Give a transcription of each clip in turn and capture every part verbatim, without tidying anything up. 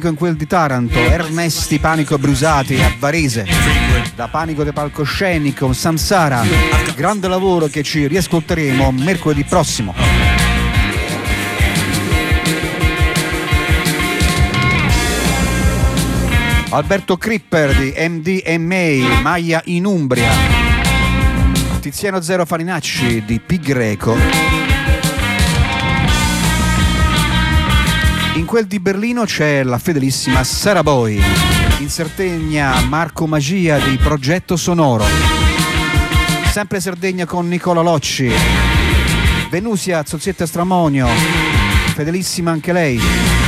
in quel di Taranto, Ernesti Panico Brusati a Varese, da Panico de Palcoscenico, un Samsara, grande lavoro che ci riascolteremo mercoledì prossimo. Alberto Cripper di M D M A, Maia in Umbria, Tiziano Zero Farinacci di Pi Greco. In quel di Berlino c'è la fedelissima Sara Boy, in Sardegna Marco Magia di Progetto Sonoro, sempre Sardegna con Nicola Locci, Venusia Zozzetta Stramonio, fedelissima anche lei,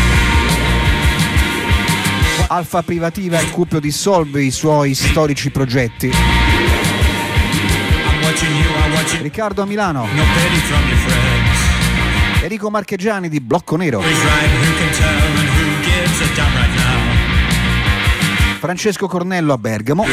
Alfa Privativa il Cupio dissolve i suoi storici progetti, Riccardo a Milano, Enrico Marchegiani di Blocco Nero, Francesco Cornello a Bergamo,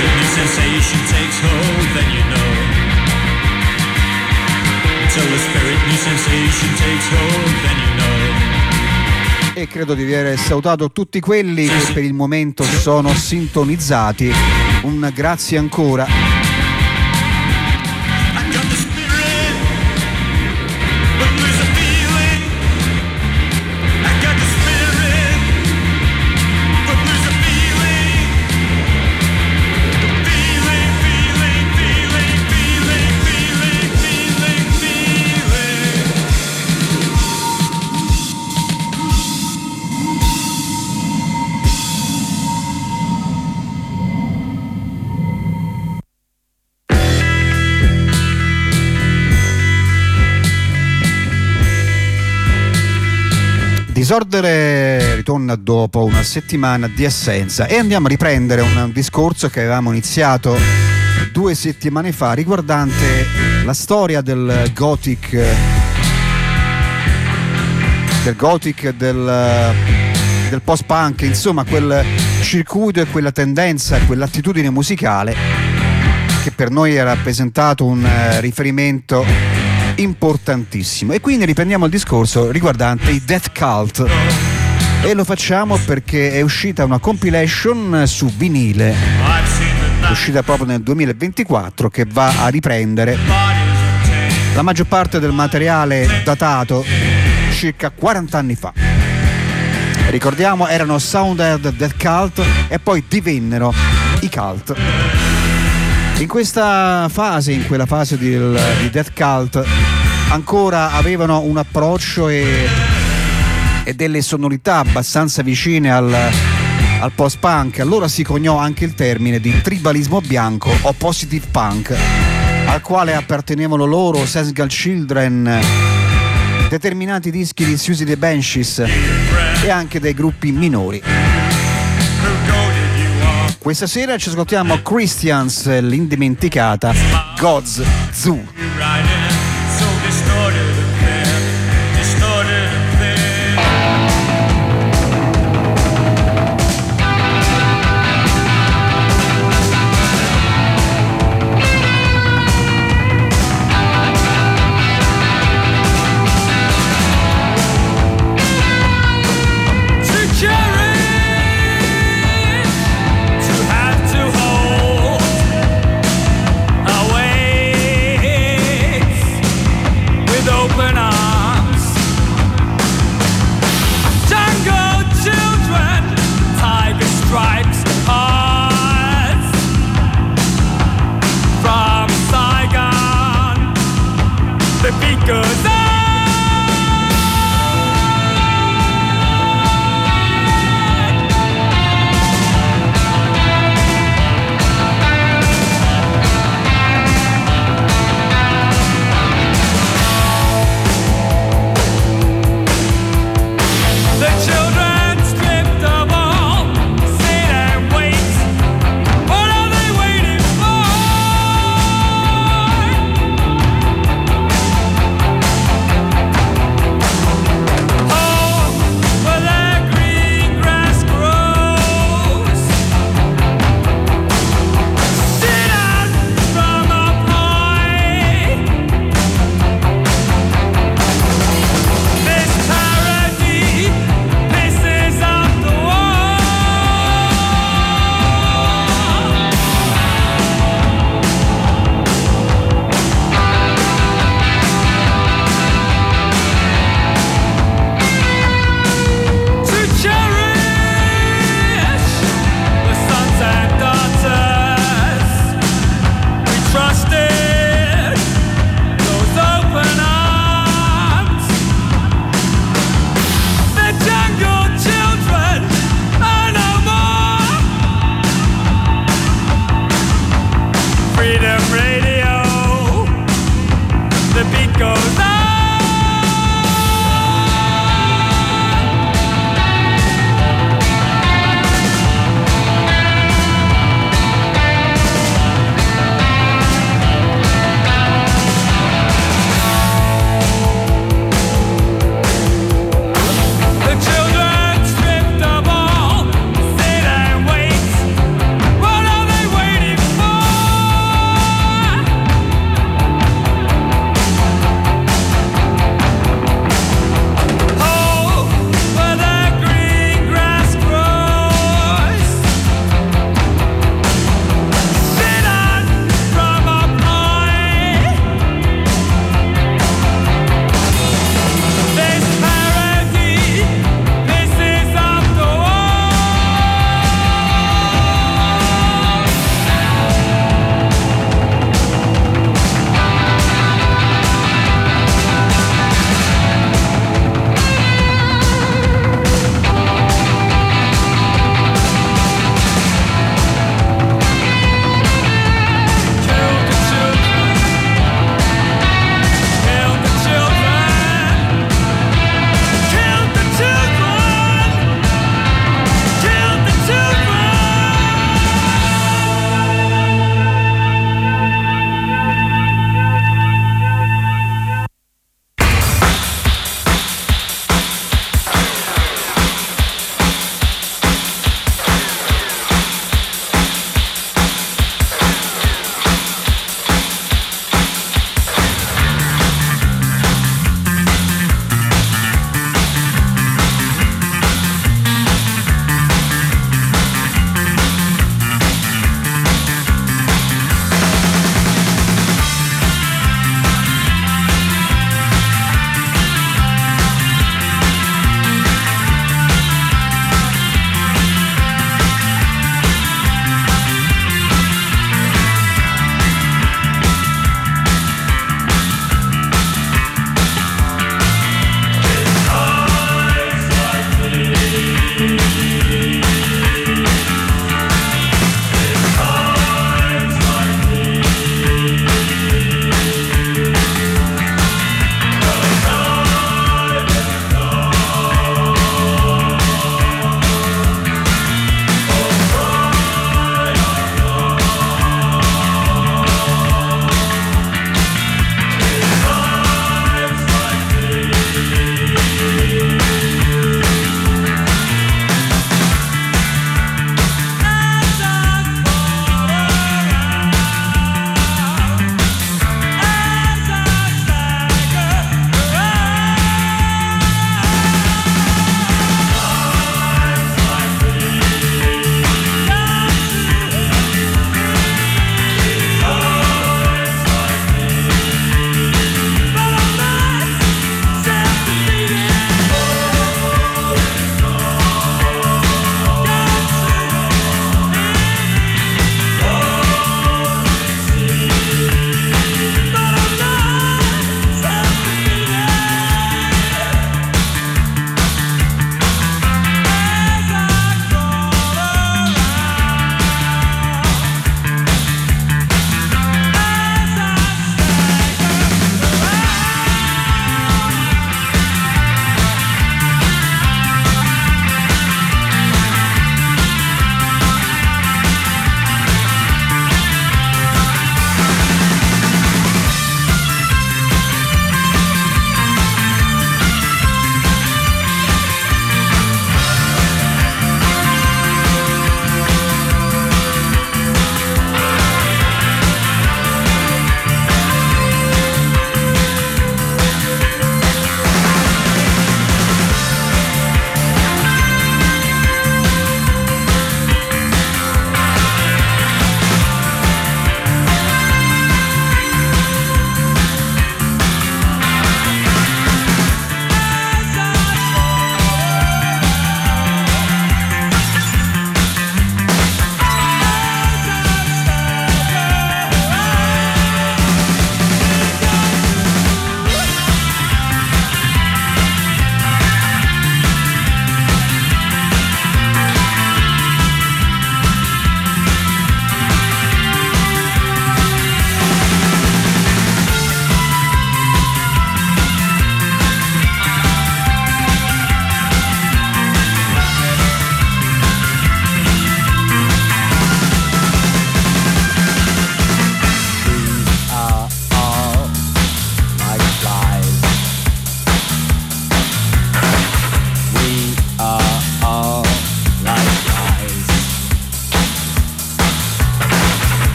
e credo di aver salutato tutti quelli che per il momento sono sintonizzati. Un grazie ancora. Disordine ritorna dopo una settimana di assenza e andiamo a riprendere un discorso che avevamo iniziato due settimane fa riguardante la storia del gothic del gothic del, del post-punk, insomma quel circuito e quella tendenza, quell'attitudine musicale che per noi ha rappresentato un riferimento importantissimo. E quindi riprendiamo il discorso riguardante i Death Cult e lo facciamo perché è uscita una compilation su vinile, è uscita proprio nel duemilaventiquattro, che va a riprendere la maggior parte del materiale datato circa quaranta anni fa. Ricordiamo, erano Soundhead Death Cult e poi divennero i Cult. In questa fase, in quella fase di, di Death Cult, ancora avevano un approccio e, e delle sonorità abbastanza vicine al, al post-punk. Allora si coniò anche il termine di tribalismo bianco o positive punk, al quale appartenevano loro, Sengal Children, determinati dischi di Susie the Banshees e anche dei gruppi minori. Questa sera ci ascoltiamo Christians, l'indimenticata God's Zoo. Away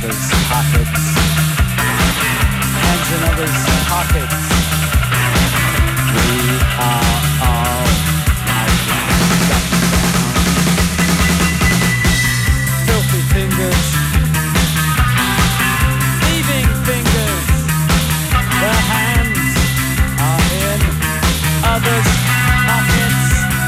others' pockets. Hands in others' pockets. We are all like that. Filthy fingers, leaving fingers. The hands are in others' pockets.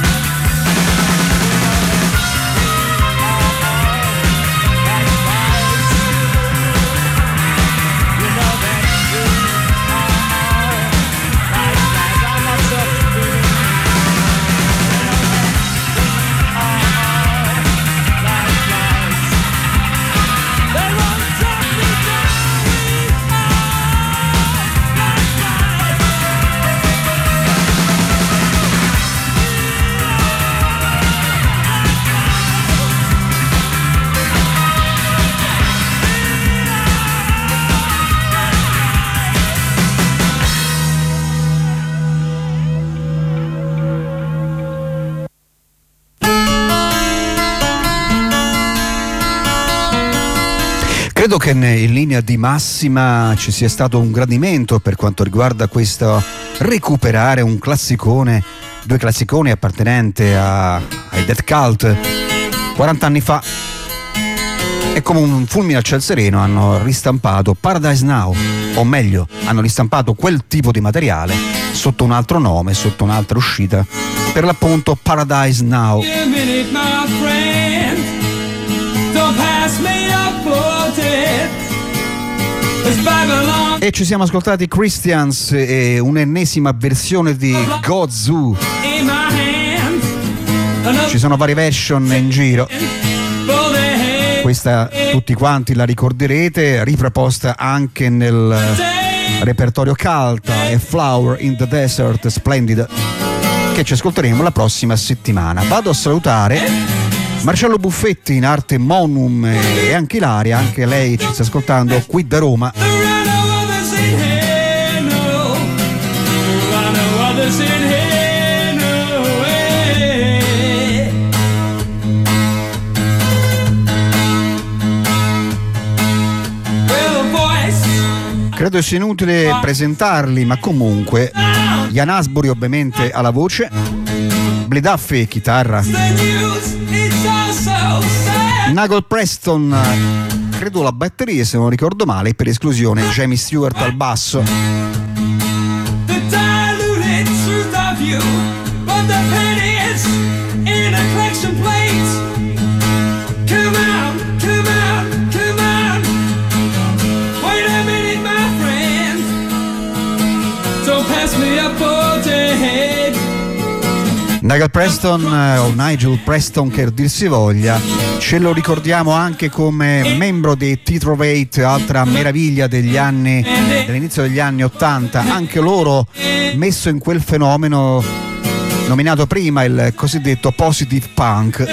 Credo che in linea di massima ci sia stato un gradimento per quanto riguarda questo recuperare un classicone, due classiconi appartenenti a, ai Death Cult quaranta anni fa, e come un fulmine al ciel sereno hanno ristampato Paradise Now, o meglio hanno ristampato quel tipo di materiale sotto un altro nome, sotto un'altra uscita, per l'appunto Paradise Now. E ci siamo ascoltati Christians e un'ennesima versione di Godzoo. Ci sono varie version in giro. Questa tutti quanti la ricorderete, riproposta anche nel repertorio cult, e Flower in the Desert, splendida, che ci ascolteremo la prossima settimana. Vado a salutare Marcello Buffetti in arte Monum e anche Ilaria, anche lei ci sta ascoltando qui da Roma. Credo sia inutile presentarli, ma comunque Ian Astbury ovviamente alla voce, Bleed Huffy chitarra, Nigel Preston credo la batteria se non ricordo male, per esclusione Jamie Stewart al basso. Nigel Preston o Nigel Preston che dir si voglia, ce lo ricordiamo anche come membro dei T-Trovate, altra meraviglia degli anni, dell'inizio degli anni ottanta, anche loro messo in quel fenomeno nominato prima, il cosiddetto positive punk.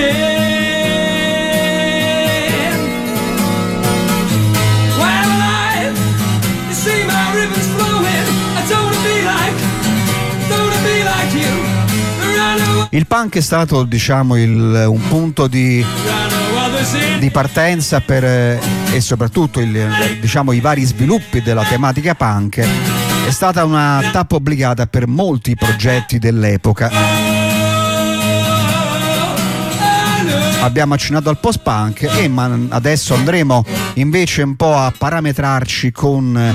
Il punk è stato, diciamo, il, un punto di, di partenza per, e soprattutto il, diciamo, i vari sviluppi della tematica punk. È stata una tappa obbligata per molti progetti dell'epoca. Abbiamo accennato al post-punk e ma adesso andremo invece un po' a parametrarci con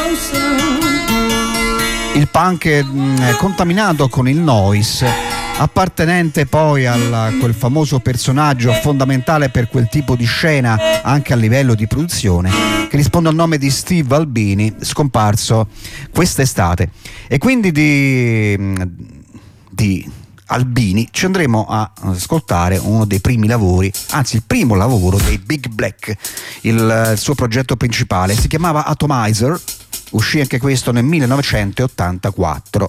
il punk mh, contaminato con il noise, appartenente poi a quel famoso personaggio fondamentale per quel tipo di scena anche a livello di produzione, che risponde al nome di Steve Albini, scomparso quest'estate. E quindi di, di Albini ci andremo a ascoltare uno dei primi lavori, anzi il primo lavoro dei Big Black, il, il suo progetto principale si chiamava Atomizer, uscì anche questo nel millenovecentottantaquattro.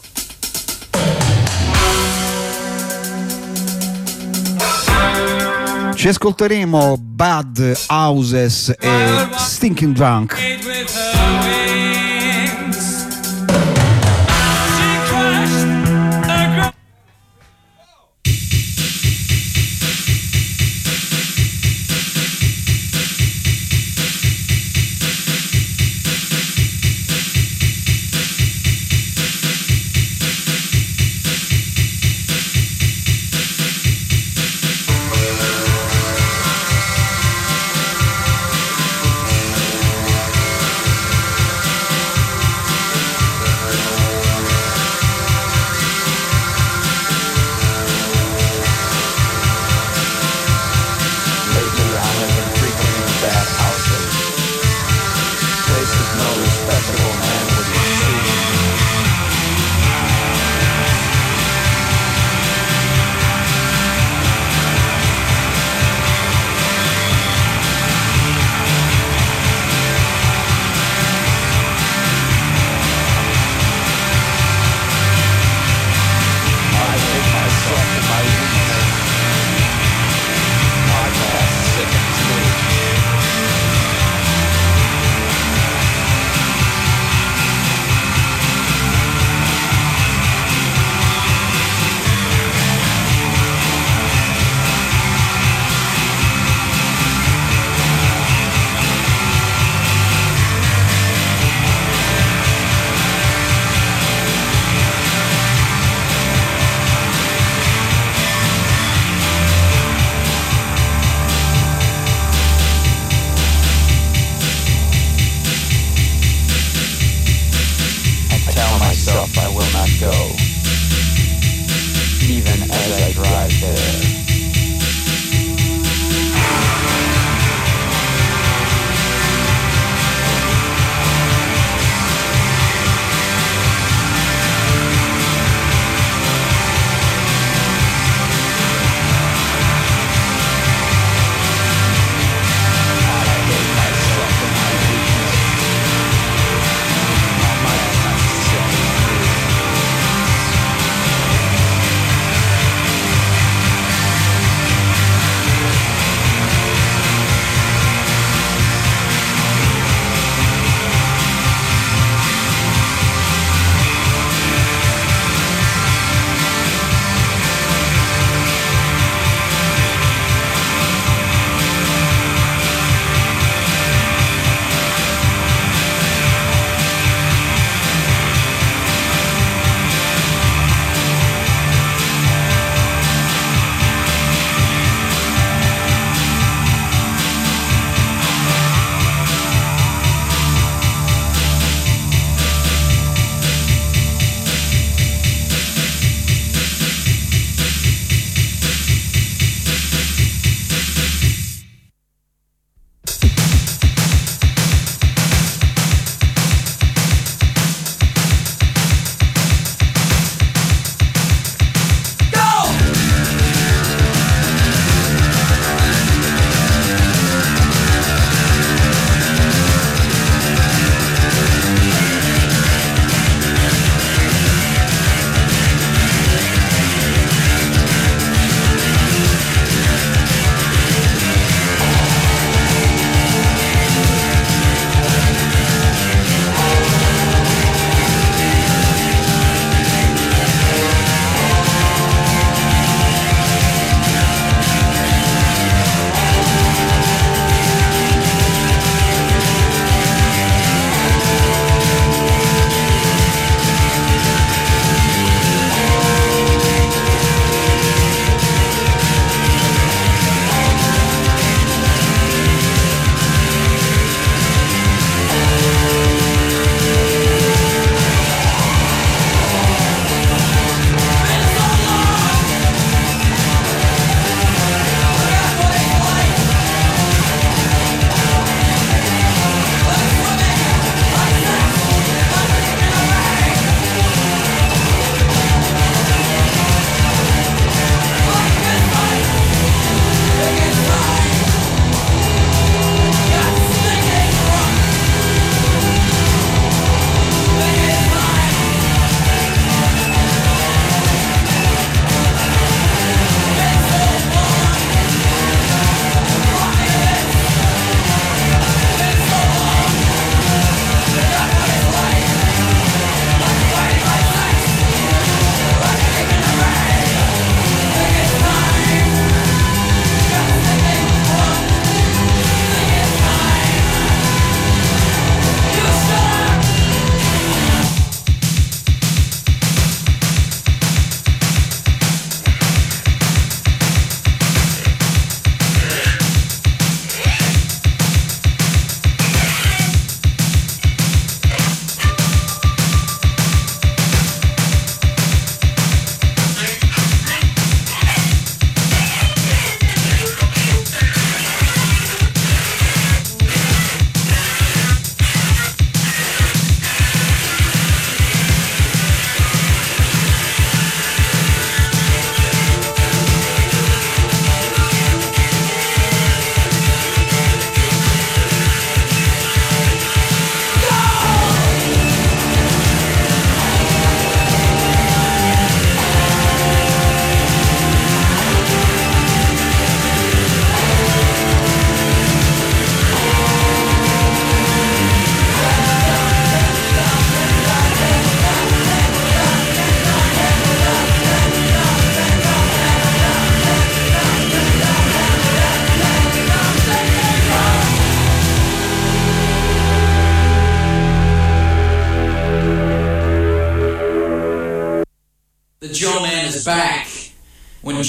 Ci ascolteremo Bad Houses e Stinking Drunk.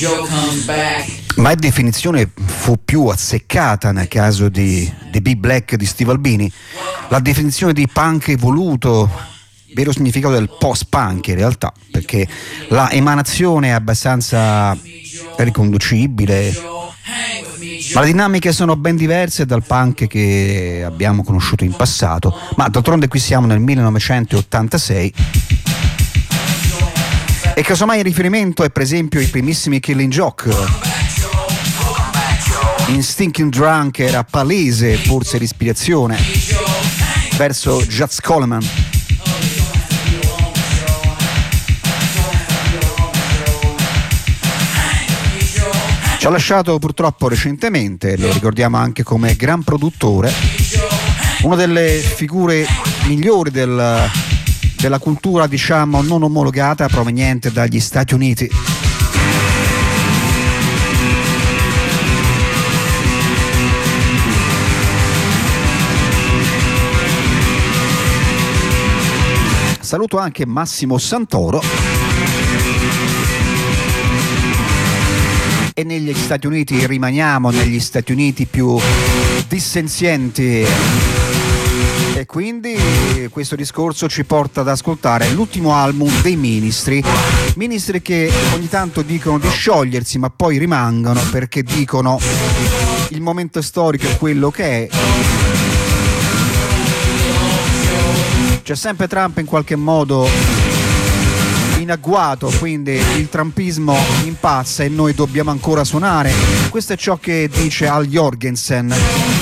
Ma la definizione fu più azzeccata nel caso di, di Big Black di Steve Albini. La definizione di punk evoluto, vero significato del post-punk in realtà, perché la emanazione è abbastanza riconducibile, ma le dinamiche sono ben diverse dal punk che abbiamo conosciuto in passato. Ma d'altronde qui siamo nel millenovecentottantasei e casomai il riferimento è per esempio i primissimi Killing Joke. In Stinking Drunk era palese forse l'ispirazione verso Jazz Coleman. Ci ha lasciato purtroppo recentemente, lo ricordiamo anche come gran produttore, una delle figure migliori del, della cultura, diciamo, non omologata proveniente dagli Stati Uniti. Saluto anche Massimo Santoro. E negli Stati Uniti rimaniamo negli Stati Uniti più dissenzienti, e quindi questo discorso ci porta ad ascoltare l'ultimo album dei Ministry. Ministry che ogni tanto dicono di sciogliersi ma poi rimangono perché dicono il momento storico è quello che è. C'è sempre Trump in qualche modo in agguato, quindi il trumpismo impazza e noi dobbiamo ancora suonare. Questo è ciò che dice Al Jorgensen.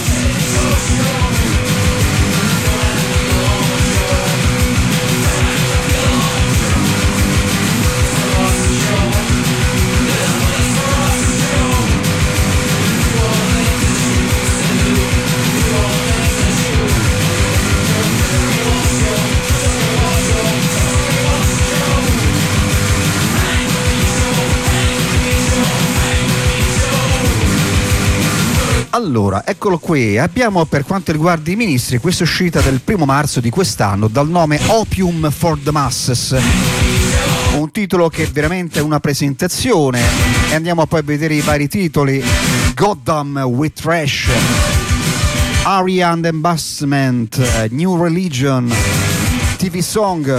Allora, eccolo qui, abbiamo per quanto riguarda i Ministri questa uscita del primo marzo di quest'anno dal nome Opium for the Masses, un titolo che è veramente una presentazione, e andiamo poi a vedere i vari titoli: Goddamn with Trash, Aria and Embassment, New Religion, T V Song.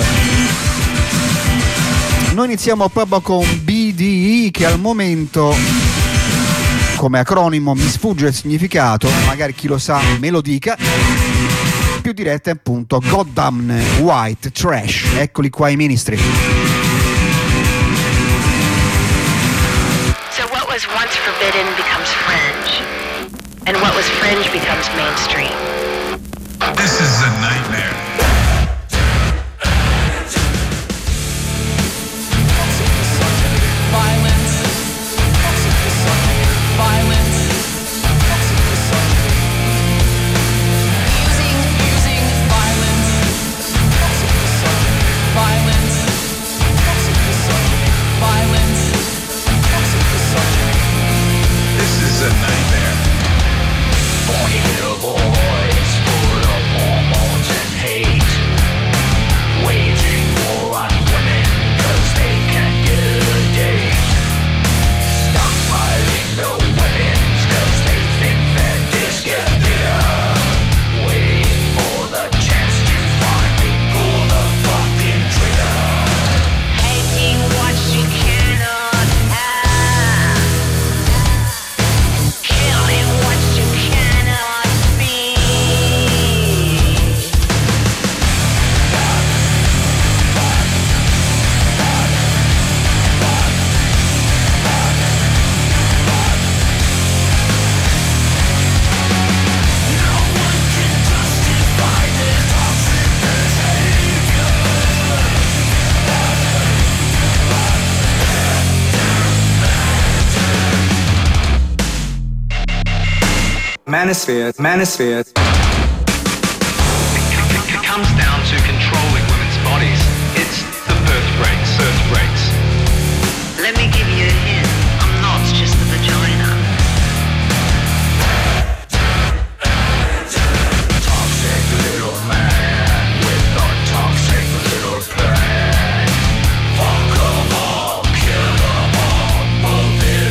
Noi iniziamo proprio con B D E, che al momento come acronimo mi sfugge il significato, magari chi lo sa me lo dica. Più diretta è appunto Goddamn White Trash. Eccoli qua i Ministry. So what was once forbidden becomes fringe, and what was fringe becomes mainstream. This is a nightmare. Manosphere, Manosphere. It comes down to controlling women's bodies. It's the birth rates, birth rates. Let me give you a hint. I'm not just the vagina. Toxic little man with a toxic little plan. Fuck 'em all, kill 'em all, move it.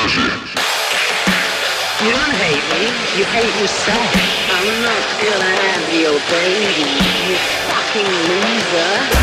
You don't hate me, you hate yourself. I'm not gonna have your baby, you fucking loser.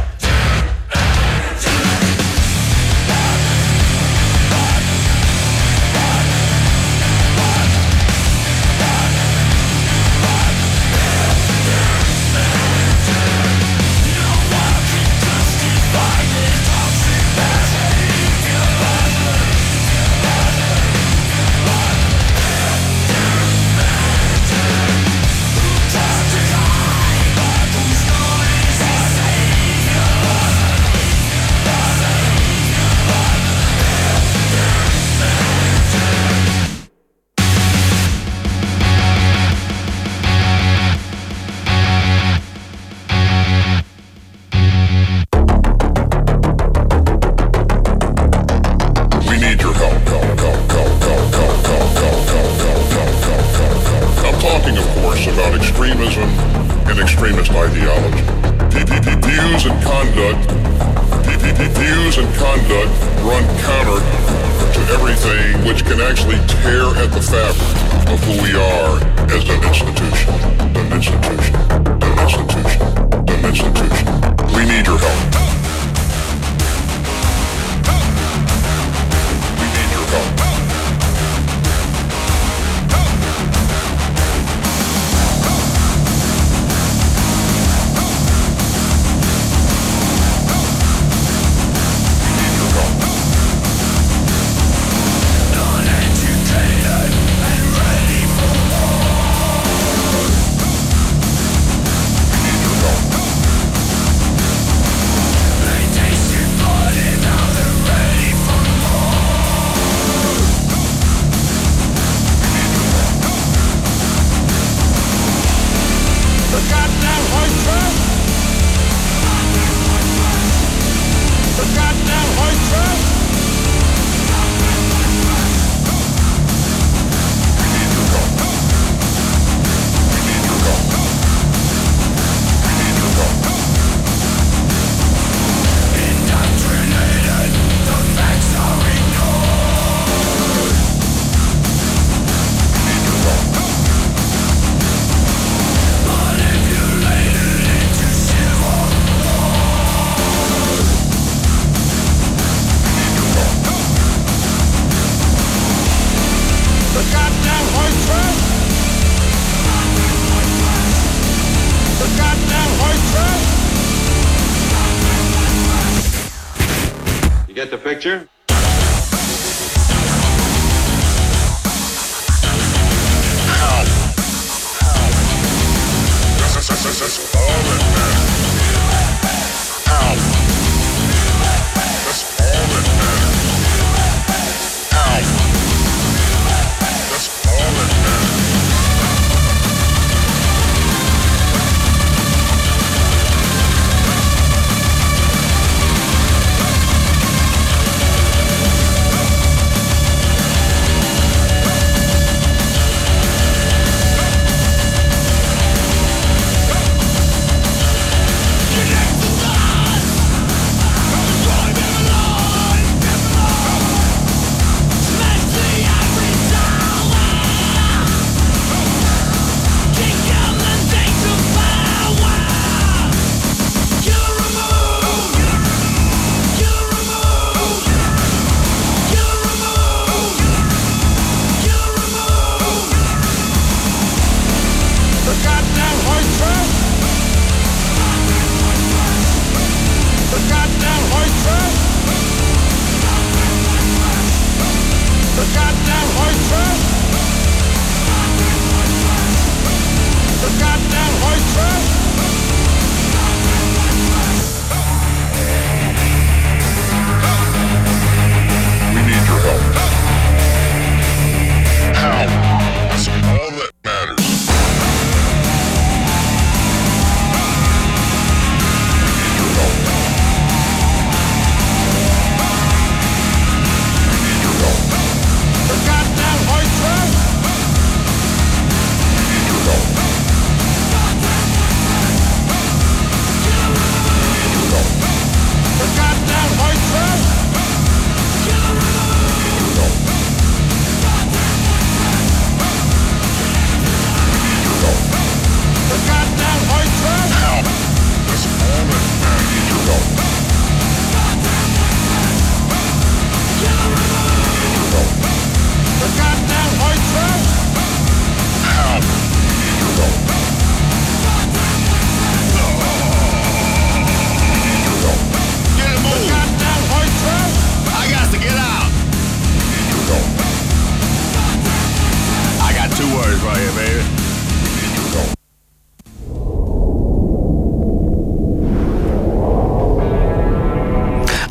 Get the picture?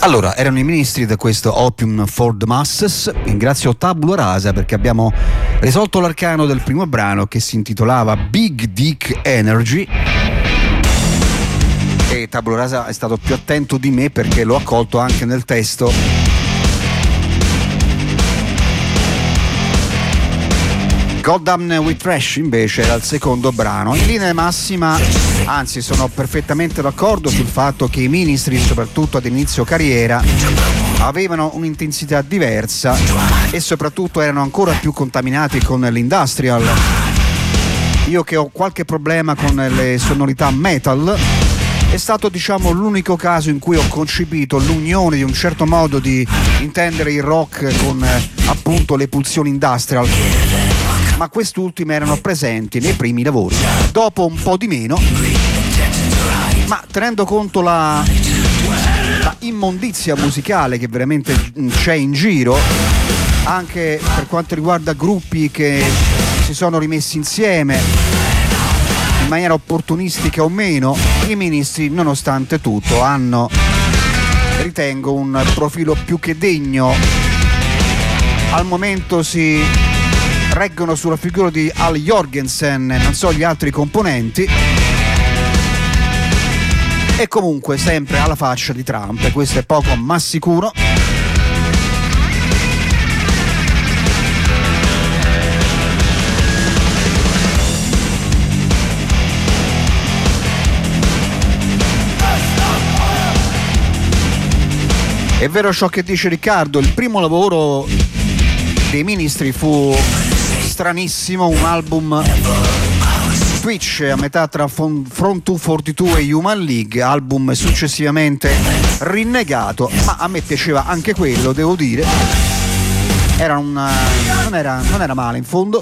Allora, erano i Ministri da questo Opium for the Masses. Ringrazio Tabula Rasa perché abbiamo risolto l'arcano del primo brano, che si intitolava Big Dick Energy, e Tabula Rasa è stato più attento di me perché l'ho accolto anche nel testo. Goddamn We Trash invece era il secondo brano. In linea massima, anzi, sono perfettamente d'accordo sul fatto che i Ministri, soprattutto ad inizio carriera, avevano un'intensità diversa e soprattutto erano ancora più contaminati con l'industrial. Io che ho qualche problema con le sonorità metal, è stato, diciamo, l'unico caso in cui ho concepito l'unione di un certo modo di intendere il rock con eh, appunto le pulsioni industrial, ma quest'ultime erano presenti nei primi lavori. Dopo un po' di meno, ma tenendo conto la, la immondizia musicale che veramente c'è in giro, anche per quanto riguarda gruppi che si sono rimessi insieme in maniera opportunistica o meno, i Ministri, nonostante tutto, hanno, ritengo, un profilo più che degno. Al momento si reggono sulla figura di Al Jorgensen, non so gli altri componenti, e comunque sempre alla faccia di Trump, questo è poco ma sicuro. È vero ciò che dice Riccardo, il primo lavoro dei Ministri fu stranissimo, un album Twitch a metà tra Front duecentoquarantadue e Human League, album successivamente rinnegato, ma a me piaceva anche quello, devo dire. Era una, non era, non era male in fondo.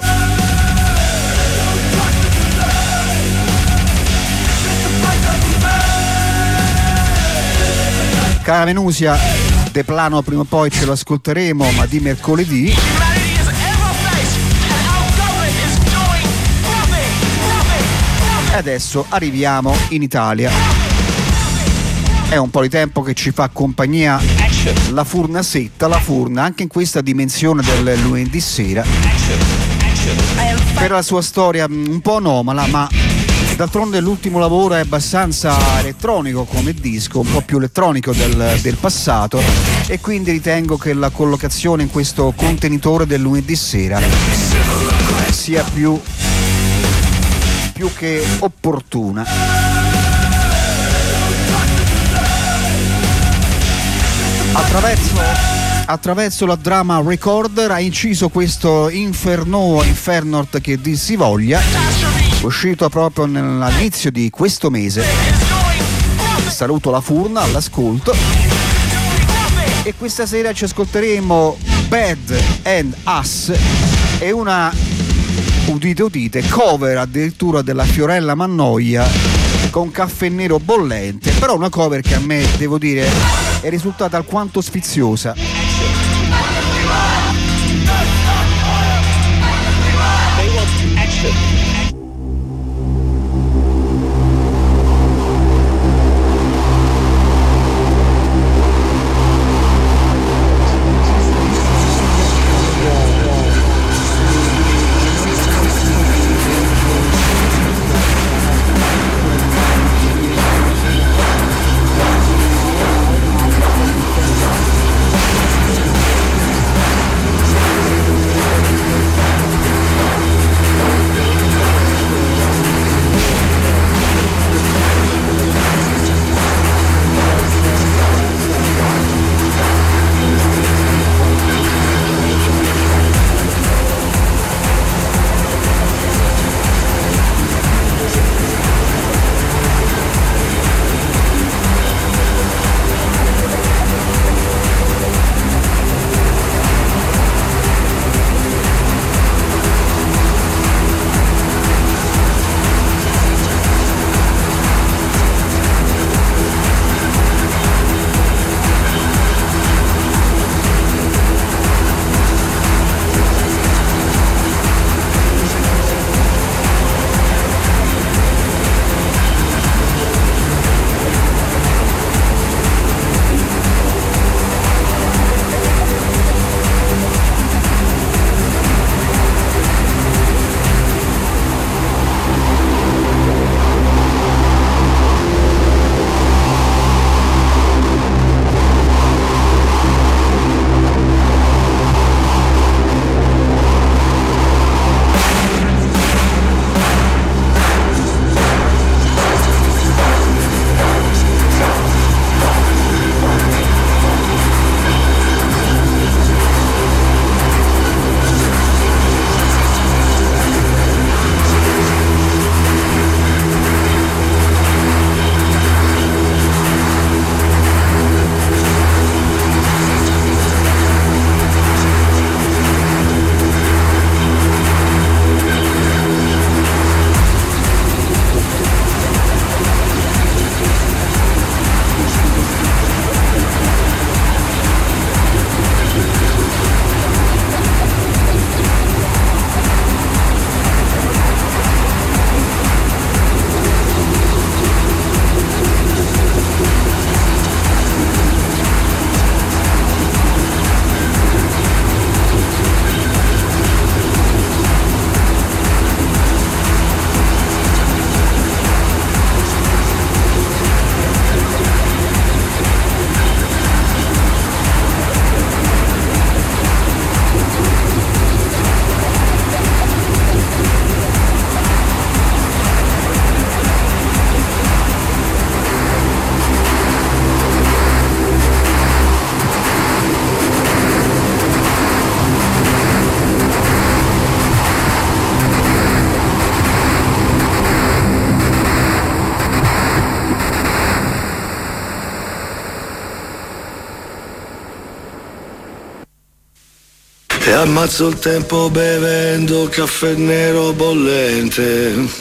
Cara Venusia, De Plano prima o poi ce lo ascolteremo, ma di mercoledì. E adesso arriviamo in Italia. È un po' di tempo che ci fa compagnia la Furnasetta, la Furna, anche in questa dimensione del lunedì sera, per la sua storia un po' anomala, ma d'altronde l'ultimo lavoro è abbastanza elettronico come disco, un po' più elettronico del, del passato, e quindi ritengo che la collocazione in questo contenitore del lunedì sera sia più, più che opportuna. Attraverso, attraverso la Drama Recorder ha inciso questo Inferno, Infernort che dir si voglia, uscito proprio all'inizio di questo mese. Saluto la Furna all'ascolto, e questa sera ci ascolteremo Bad and Us e una, udite udite, cover addirittura della Fiorella Mannoia con Caffè Nero Bollente, però una cover che a me, devo dire, è risultata alquanto sfiziosa. Ammazzo il tempo bevendo caffè nero bollente.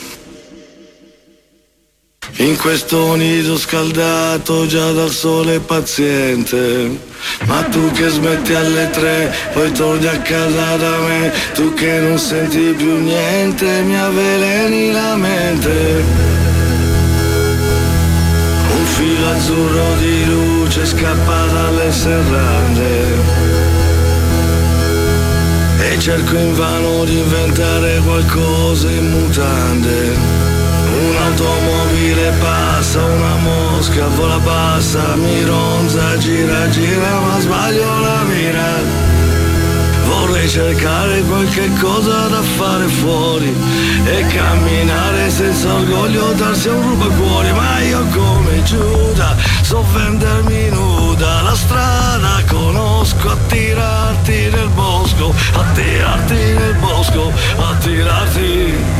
In questo nido scaldato già dal sole paziente. Ma tu che smetti alle tre, poi torni a casa da me. Tu che non senti più niente, mi avveleni la mente. Un filo azzurro di luce scappa dalle serrande. E cerco invano di inventare qualcosa in mutande. Un'automobile passa, una mosca vola bassa, mi ronza, gira, gira, ma sbaglio la mira. Vorrei cercare qualche cosa da fare fuori e camminare senza orgoglio, darsi a un rubacuori. Ma io come Giuda so vendermi nuda, la strada conosco, attirarti nel bosco, attirarti nel bosco, attirarti.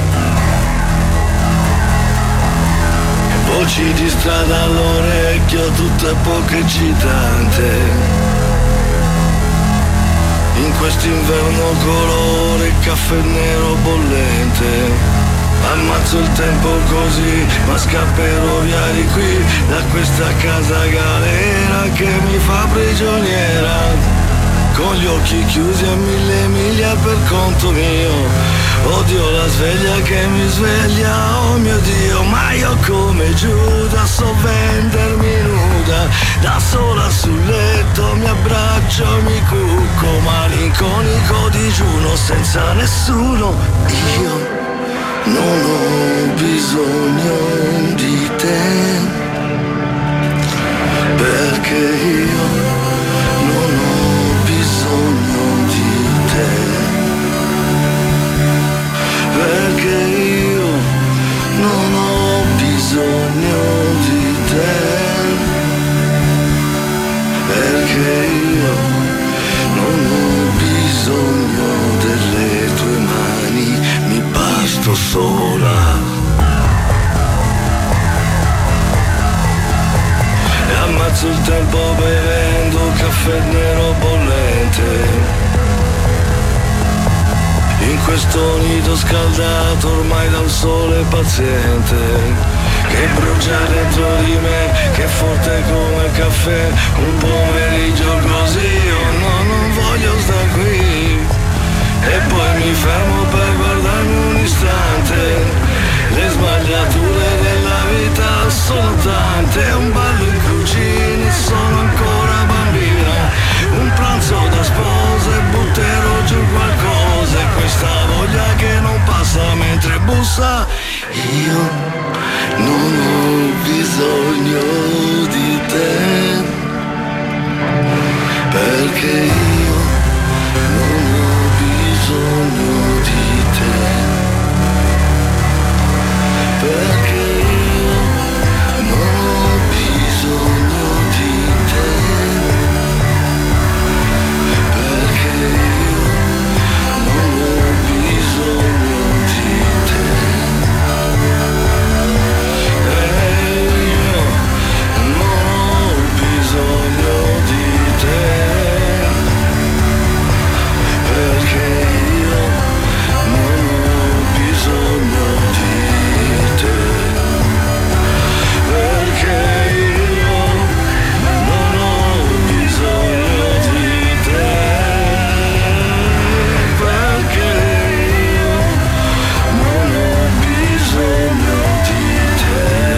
Voci di strada all'orecchio, tutte poco eccitante. In quest'inverno colore caffè nero bollente. Ammazzo il tempo così, ma scapperò via di qui, da questa casa galera che mi fa prigioniera. Con gli occhi chiusi a mille miglia per conto mio. Odio la sveglia che mi sveglia, oh mio Dio. Ma io come Giuda so vendermi nuda, da sola sul letto mi abbraccio, mi cucco, malinconico digiuno senza nessuno. Io non ho bisogno di te, perché io non ho bisogno di te. Perché io non ho bisogno di te, perché io non ho bisogno delle tue mani, mi basto sola. E ammazzo il tempo bevendo caffè nero bollente. In questo nido scaldato ormai dal sole paziente, che brucia dentro di me, che è forte come il caffè. Un pomeriggio così, io no, non voglio star qui. E poi mi fermo per guardarmi un istante. Le sbagliature della vita sono tante. Un ballo in cucina, sono ancora bambina. Un pranzo da sposa e butterò giù qualcosa. E questa voglia che non passa mentre bussa. Io non ho bisogno di te, perché io non ho bisogno di te, perché io non ho bisogno di te, perché io non ho bisogno di te, e io non ho bisogno di te, perché io non ho bisogno di te, perché io non ho bisogno di te, perché io non ho bisogno di te.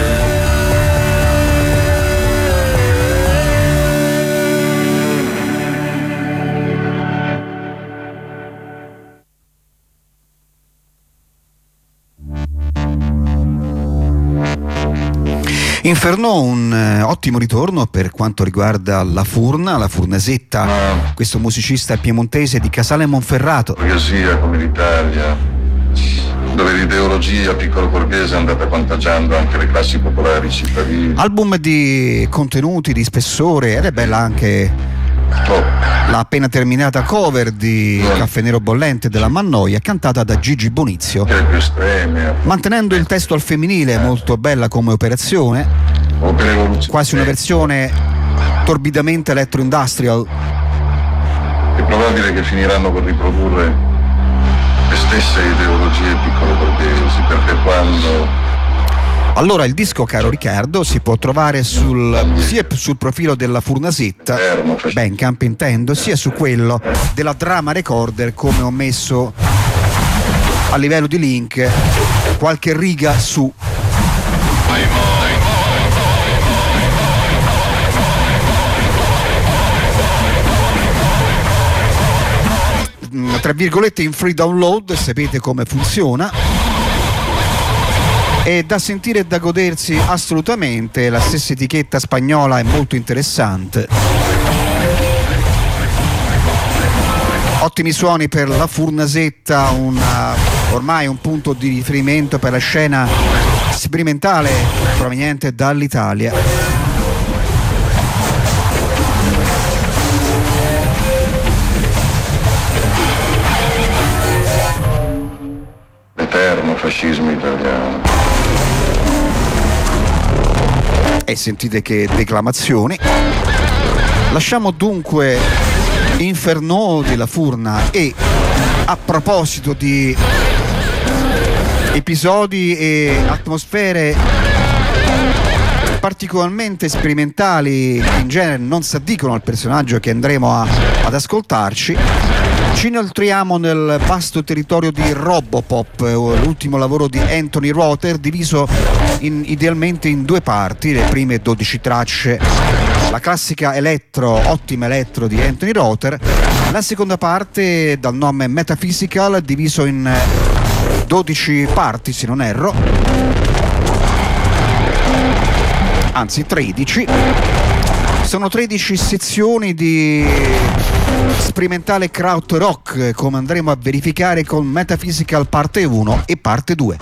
Inferno, un eh, ottimo ritorno per quanto riguarda la Furna, la Furnesetta, questo musicista piemontese di Casale Monferrato. Borghesia come l'Italia, dove l'ideologia piccolo borghese è andata contagiando anche le classi popolari cittadine. Album di contenuti, di spessore, ed è bella anche Oh, la appena terminata cover di Caffè Nero Bollente della Mannoia, cantata da Gigi Bonizio, che è più estreme, mantenendo il testo al femminile, molto bella come operazione, opere evoluzione. quasi una versione torbidamente electro-industrial è probabile che finiranno per riprodurre le stesse ideologie piccolo-borghesi, perché quando... Allora il disco, caro Riccardo, si può trovare sul, sia sul profilo della Furnasetta, Bandcamp intendo, sia su quello della Drama Recorder, come ho messo a livello di link qualche riga su. Tra virgolette in free download, sapete come funziona. È da sentire e da godersi assolutamente, la stessa etichetta spagnola è molto interessante. Ottimi suoni per la Furnasetta, una, ormai un punto di riferimento per la scena sperimentale proveniente dall'Italia. L'eterno fascismo italiano. E sentite che declamazioni. Lasciamo dunque Inferno della Furna e, a proposito di episodi e atmosfere particolarmente sperimentali che in genere non si addicono al personaggio che andremo a, ad ascoltarci, ci inoltriamo nel vasto territorio di Robopop, l'ultimo lavoro di Anthony Rother, diviso in, idealmente in due parti, le prime dodici tracce, la classica elettro, ottima elettro di Anthony Rother, la seconda parte dal nome Metaphysical, diviso in dodici parti se non erro, anzi tredici. Sono tredici sezioni di sperimentale krautrock, come andremo a verificare con Metaphysical parte uno e parte due.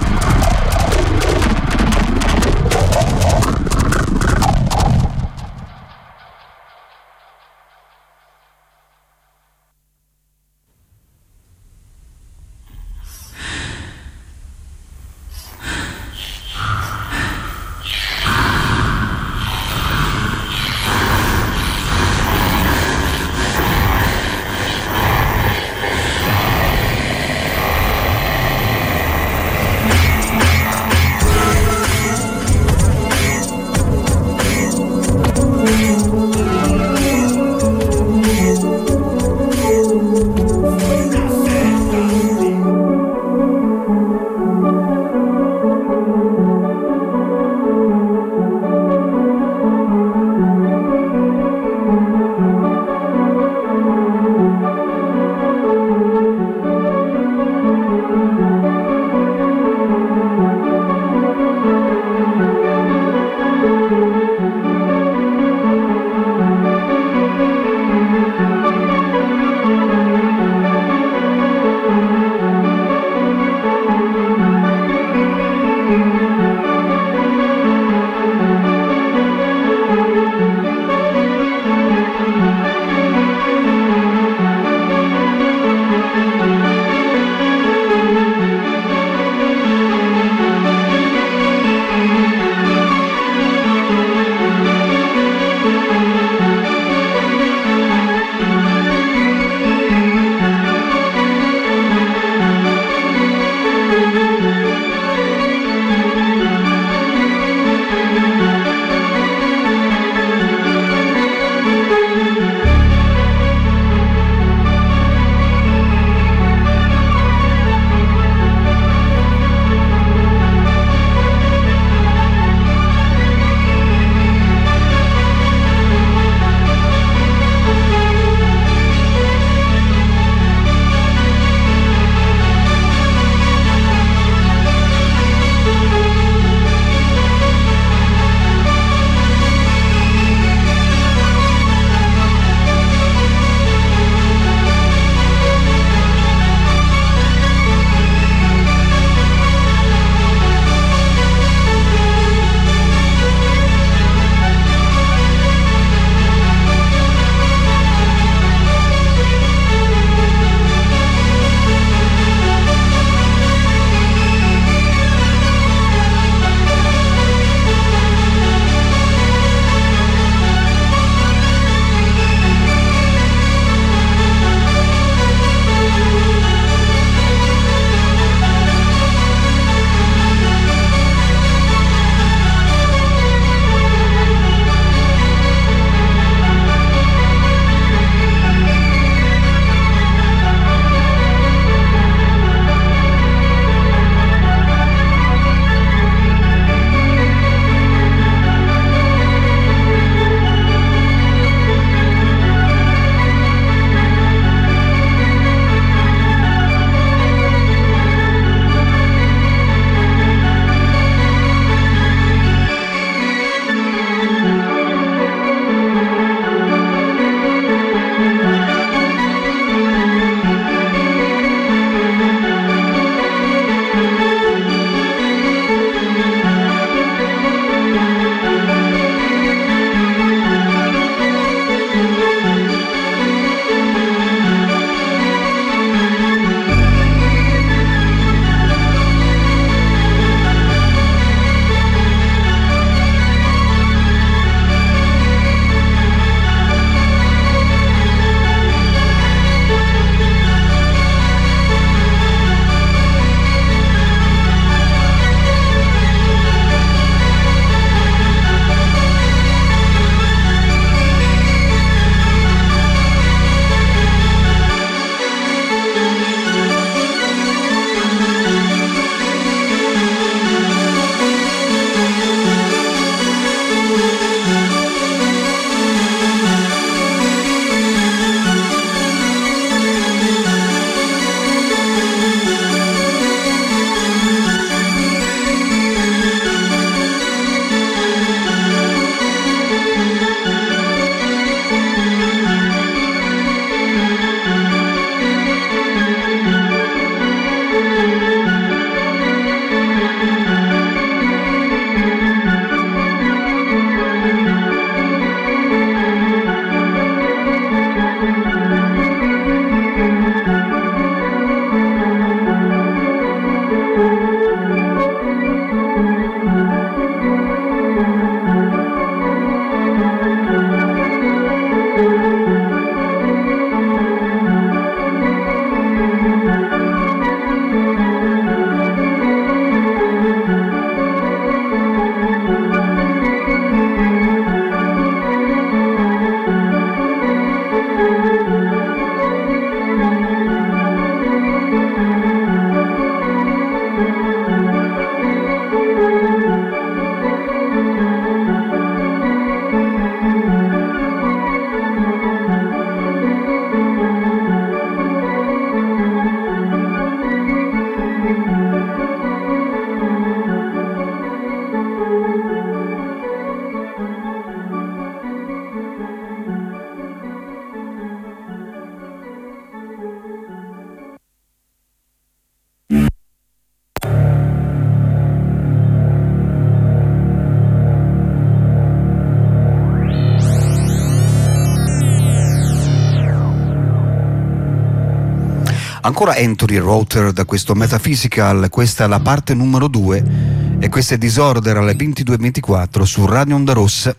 Ancora Anthony Rother da questo Metaphysical, questa è la parte numero due e questa è Disorder alle ventidue e ventiquattro su Radio Onda Rossa.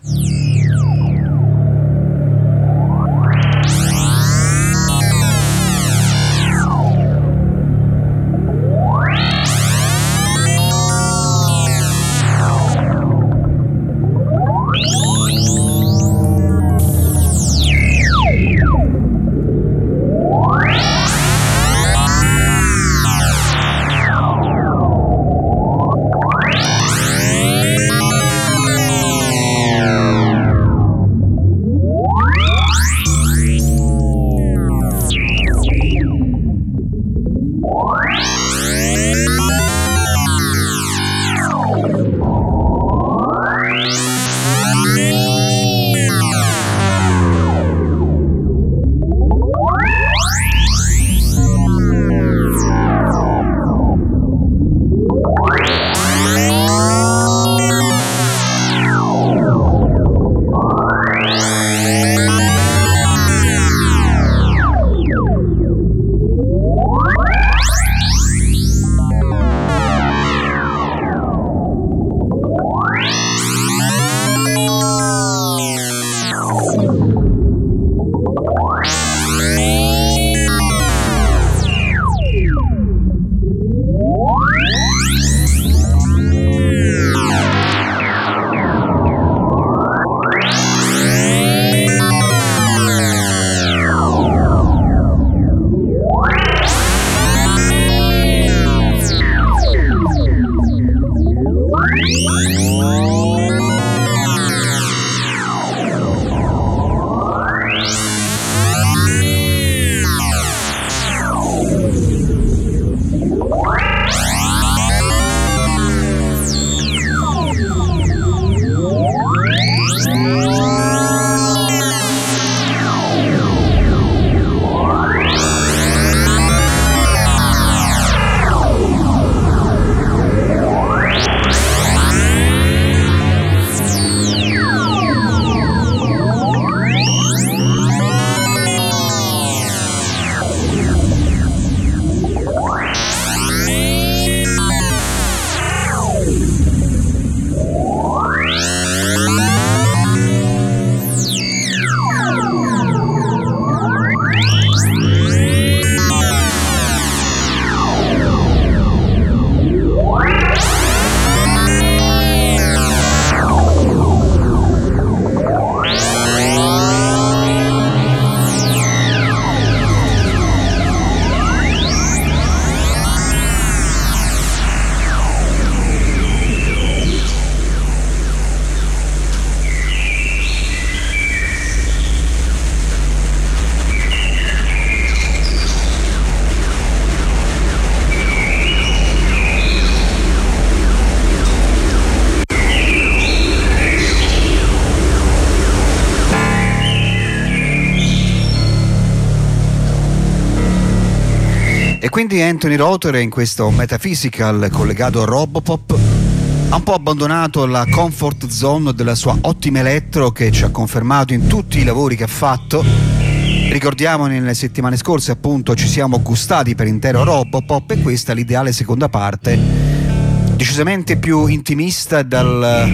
E quindi Anthony Rother in questo Metaphysical collegato a Robopop ha un po' abbandonato la comfort zone della sua ottima electro che ci ha confermato in tutti i lavori che ha fatto. Ricordiamo, nelle settimane scorse appunto ci siamo gustati per intero Robopop e questa è l'ideale seconda parte, decisamente più intimista dal,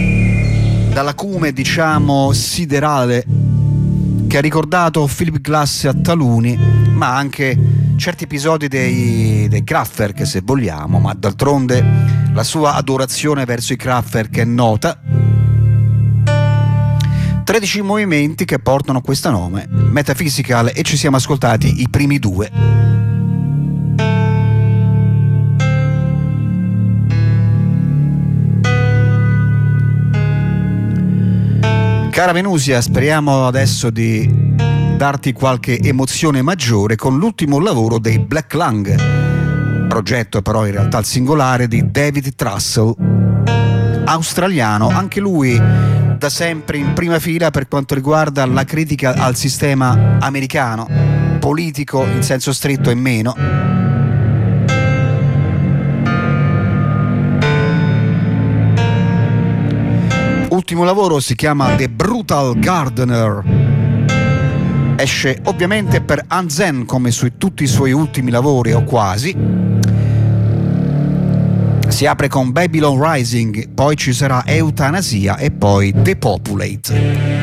dall'acume diciamo siderale che ha ricordato Philip Glass a taluni, ma anche certi episodi dei, dei Kraftwerk se vogliamo, ma d'altronde la sua adorazione verso i Kraftwerk è nota. tredici movimenti che portano questo nome, Metaphysical, e ci siamo ascoltati i primi due. Cara Venusia, speriamo adesso di darti qualche emozione maggiore con l'ultimo lavoro dei Black Lung, progetto però in realtà al singolare di David Trussell, australiano, anche lui da sempre in prima fila per quanto riguarda la critica al sistema americano, politico in senso stretto e meno. Ultimo lavoro si chiama The Brutal Gardener esce ovviamente per Anzen come su tutti i suoi ultimi lavori o quasi. Si apre con Babylon Rising, poi ci sarà Eutanasia e poi Depopulate.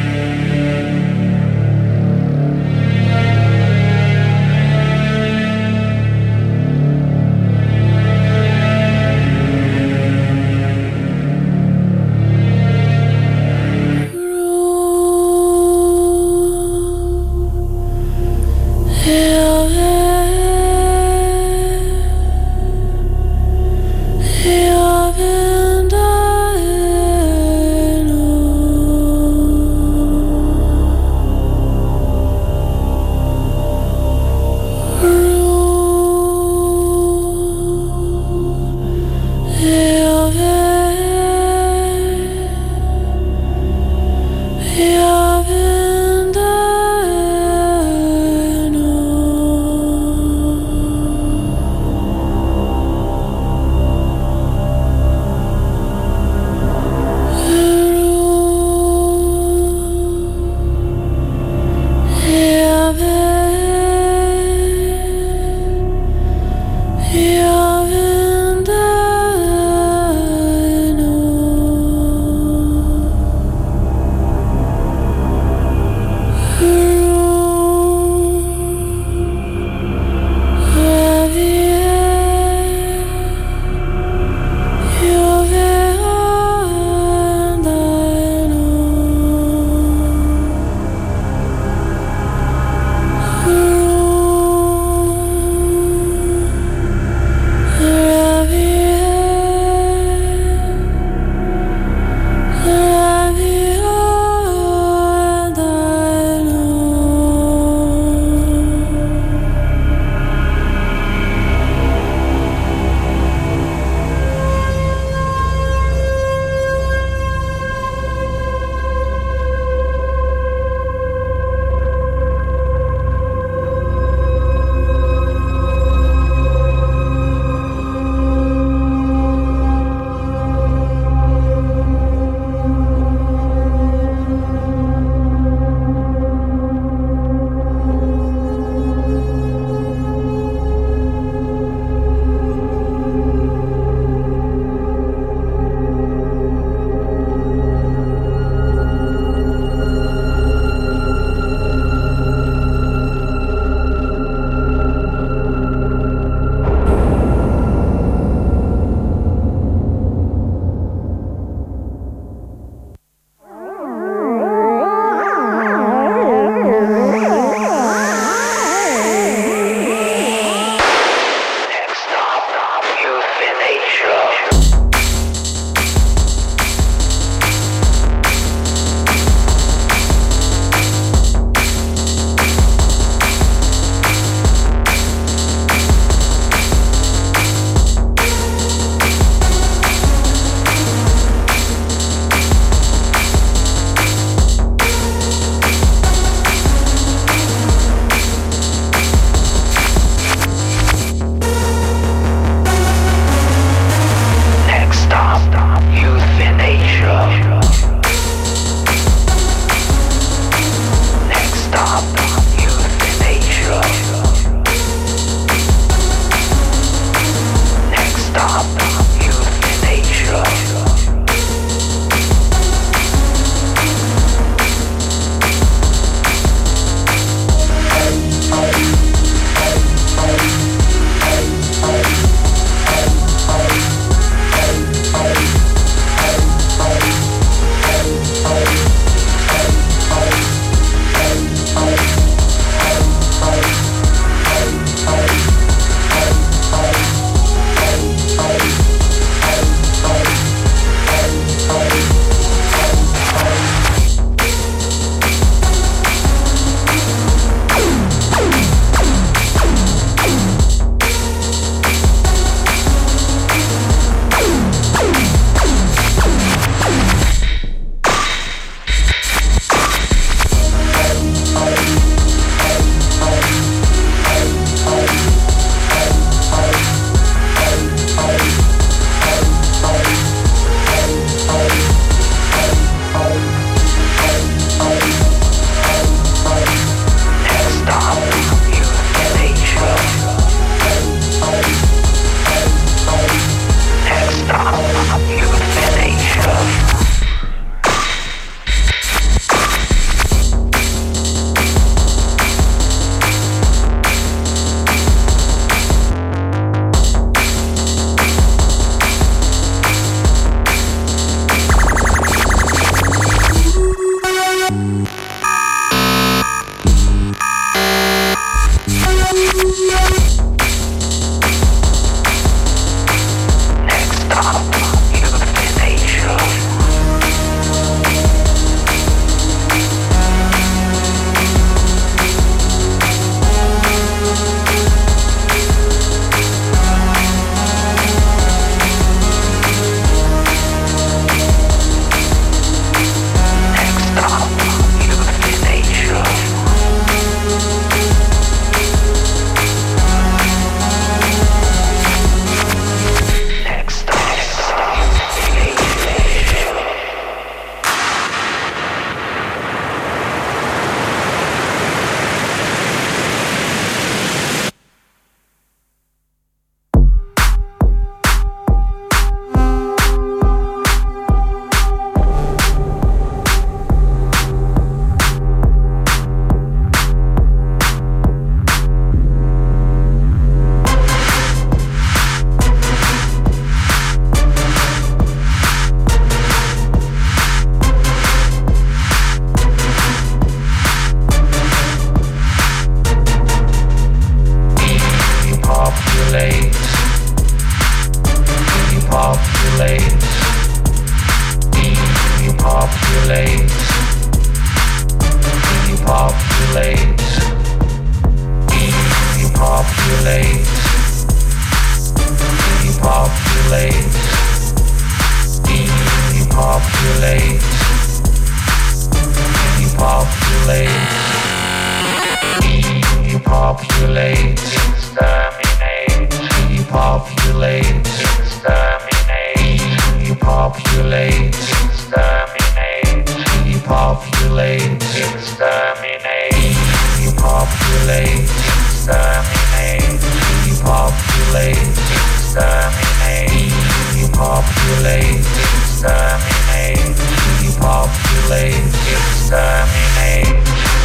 Depopulate, exterminate, depopulate, exterminate, depopulate, exterminate, depopulate, exterminate, depopulate, exterminate, depopulate, exterminate, depopulate, exterminate.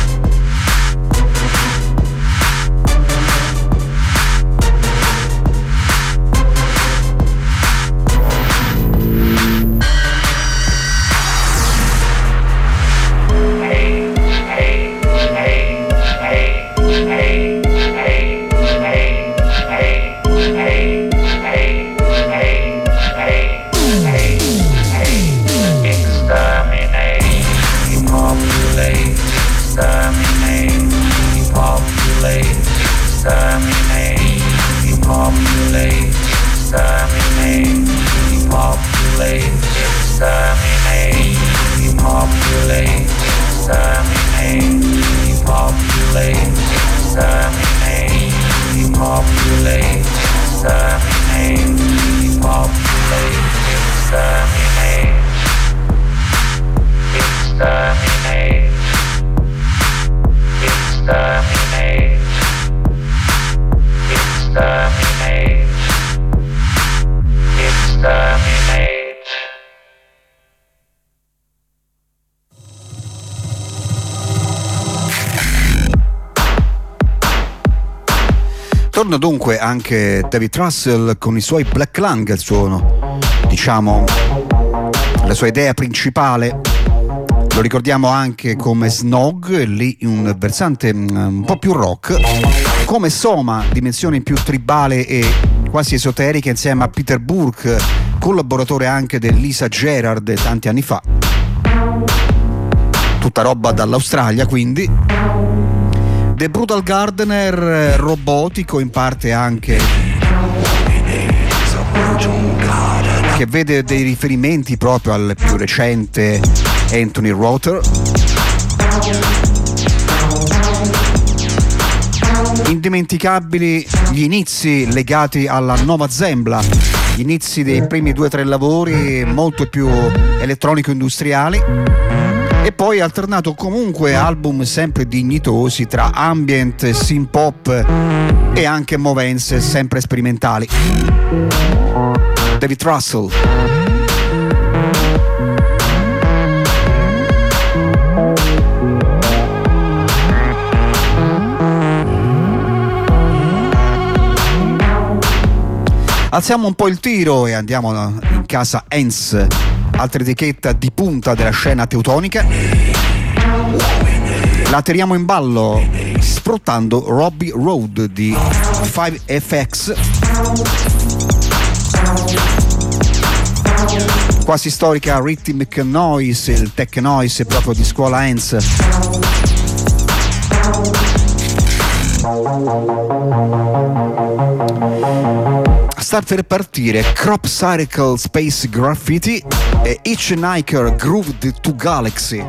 Torna dunque anche David Russell con i suoi Black Lung, il suo, diciamo, la sua idea principale. Lo ricordiamo anche come Snog, lì un versante un po' più rock, come Soma, dimensione più tribale e quasi esoterica, insieme a Peter Burke, collaboratore anche dell'Isa Gerard tanti anni fa. Tutta roba dall'Australia, quindi. The Brutal Gardener, robotico, in parte anche, che vede dei riferimenti proprio al più recente Anthony Rother. Indimenticabili gli inizi legati alla Nova Zembla, gli inizi dei primi due o tre lavori molto più elettronico-industriali. E poi alternato comunque album sempre dignitosi tra ambient, synth pop e anche movenze sempre sperimentali. David Russell. Alziamo un po' il tiro e andiamo in casa Enz, altra etichetta di punta della scena teutonica. La tiriamo in ballo sfruttando Robbie Road di cinque F X, quasi storica rhythmic noise, il tech noise proprio di scuola Enz. Sta per partire Crop Circle Space Graffiti e Hitchhiker Grooved to Galaxy.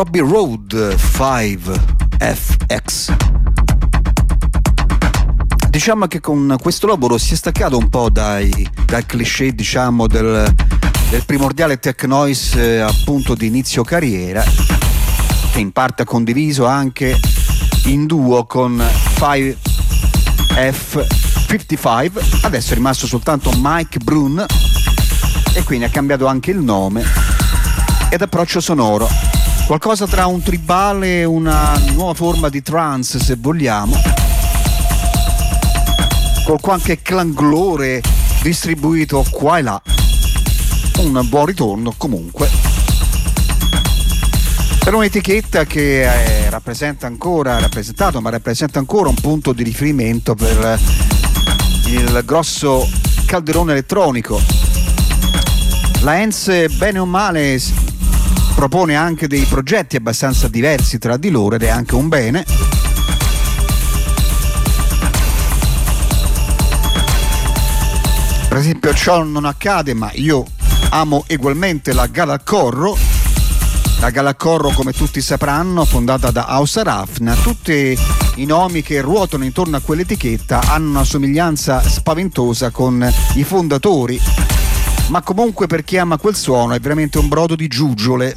Robbie Road cinque F X. Diciamo che con questo lavoro si è staccato un po' dai, dal cliché, diciamo, del, del primordiale tech noise, eh, appunto di inizio carriera, che in parte ha condiviso anche in duo con cinque F cinquantacinque. Adesso è rimasto soltanto Mike Brun e quindi ha cambiato anche il nome ed approccio sonoro, qualcosa tra un tribale e una nuova forma di trance, se vogliamo, con qualche clangolore distribuito qua e là. Un buon ritorno comunque per un'etichetta che eh, rappresenta ancora, rappresentato, ma rappresenta ancora un punto di riferimento per il grosso calderone elettronico. La Enz, bene o male, propone anche dei progetti abbastanza diversi tra di loro ed è anche un bene. Per esempio, ciò non accade, ma io amo ugualmente la Galacorro. La Galacorro, come tutti sapranno, fondata da House Arafna. Tutti i nomi che ruotano intorno a quell'etichetta hanno una somiglianza spaventosa con i fondatori, ma comunque per chi ama quel suono è veramente un brodo di giuggiole.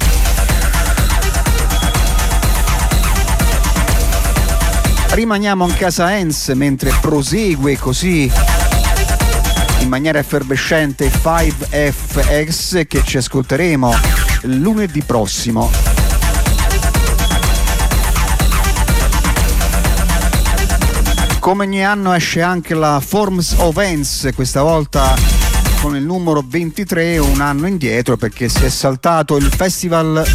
Rimaniamo in casa Enz mentre prosegue così in maniera effervescente cinque F X, che ci ascolteremo lunedì prossimo. Come ogni anno esce anche la Forms of Enz, questa volta con il numero ventitré, un anno indietro perché si è saltato il festival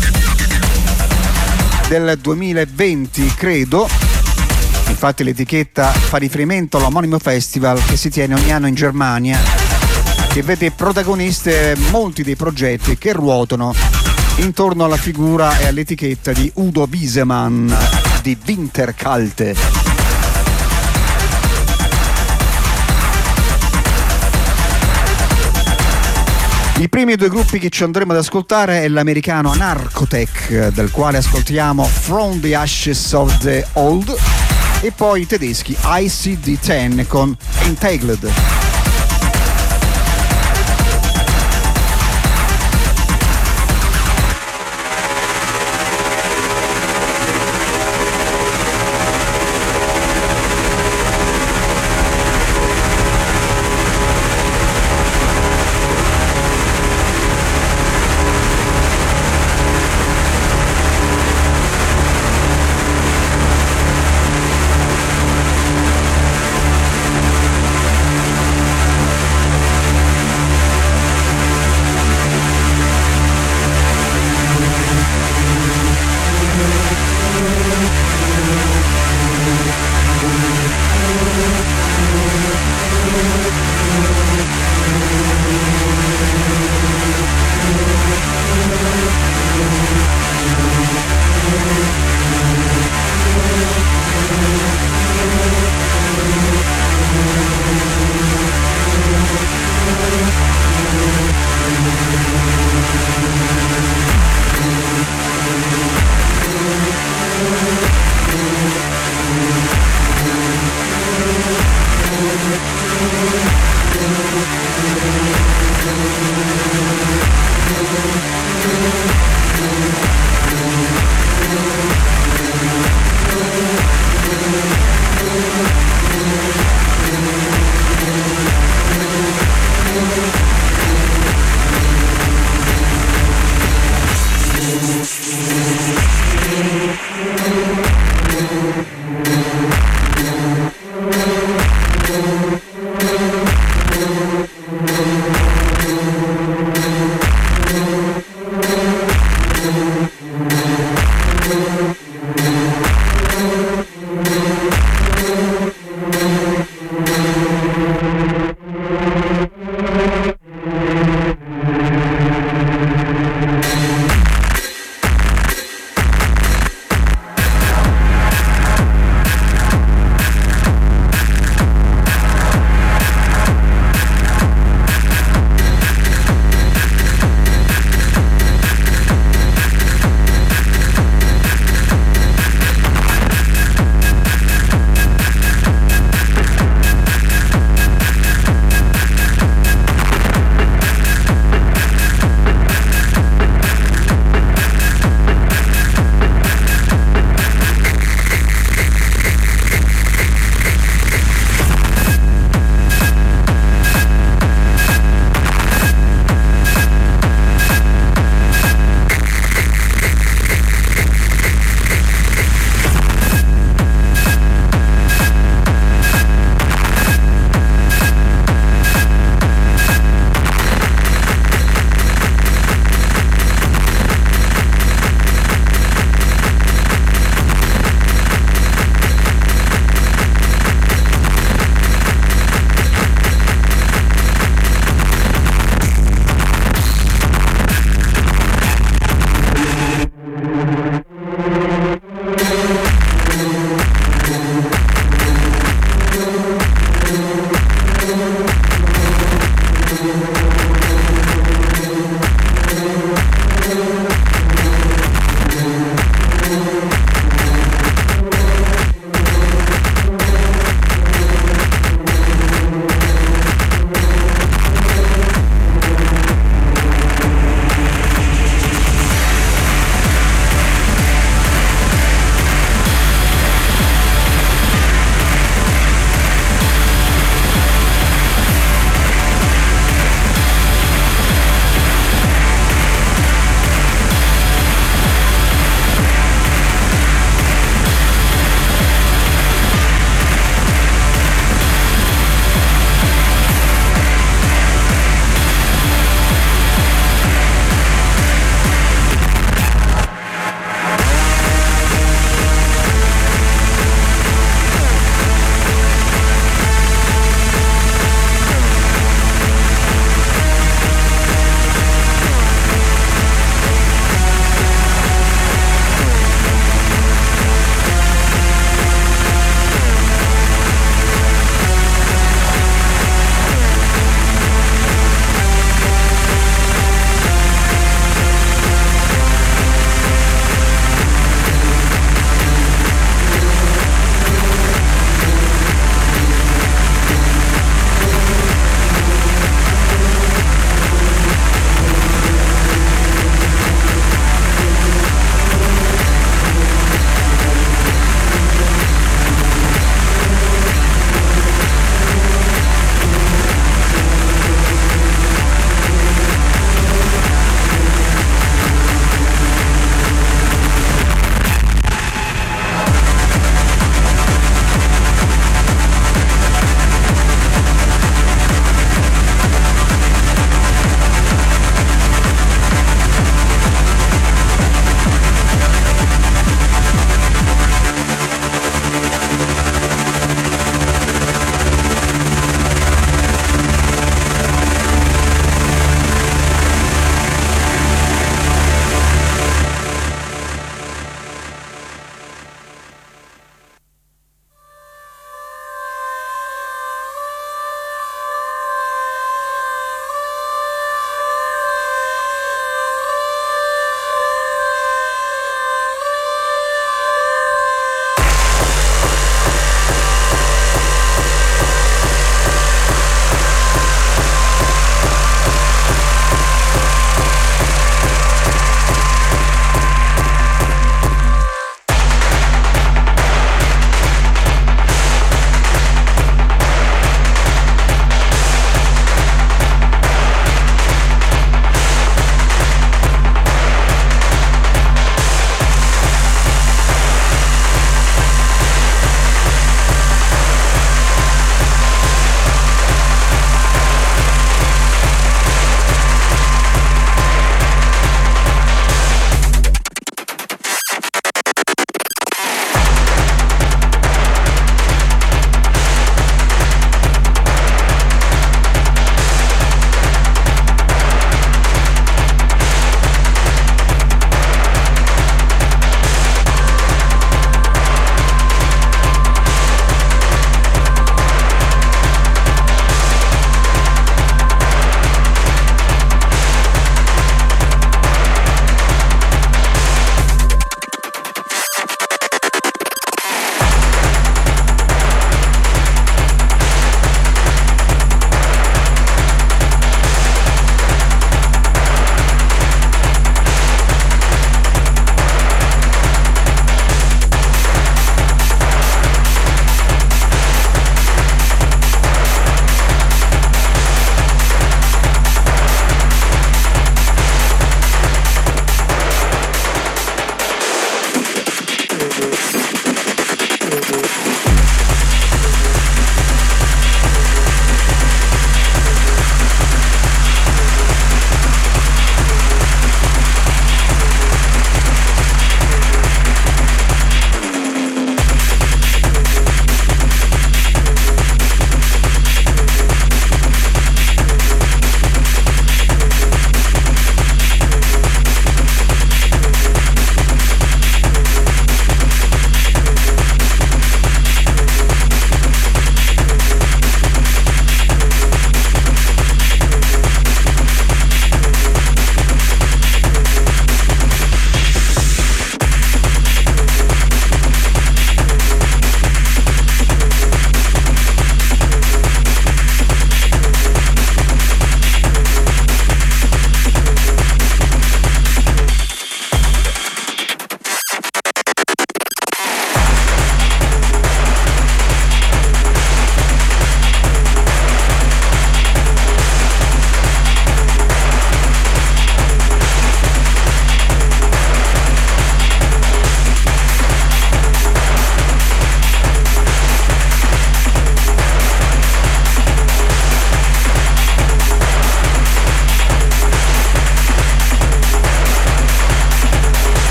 del duemilaventi, credo. Infatti l'etichetta fa riferimento all'omonimo festival che si tiene ogni anno in Germania, che vede protagoniste molti dei progetti che ruotano intorno alla figura e all'etichetta di Udo Wiesemann di Winterkalte. I primi due gruppi che ci andremo ad ascoltare è l'americano Narcotech, del quale ascoltiamo From the Ashes of the Old, e poi i tedeschi I C D dieci con Entangled.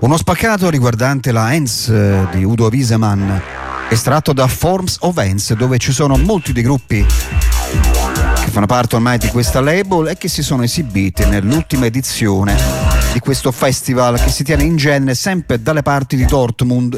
Uno spaccato riguardante la Hands di Udo Wiesemann, estratto da Forms of Hands, dove ci sono molti dei gruppi che fanno parte ormai di questa label e che si sono esibiti nell'ultima edizione di questo festival che si tiene in genere sempre dalle parti di Dortmund.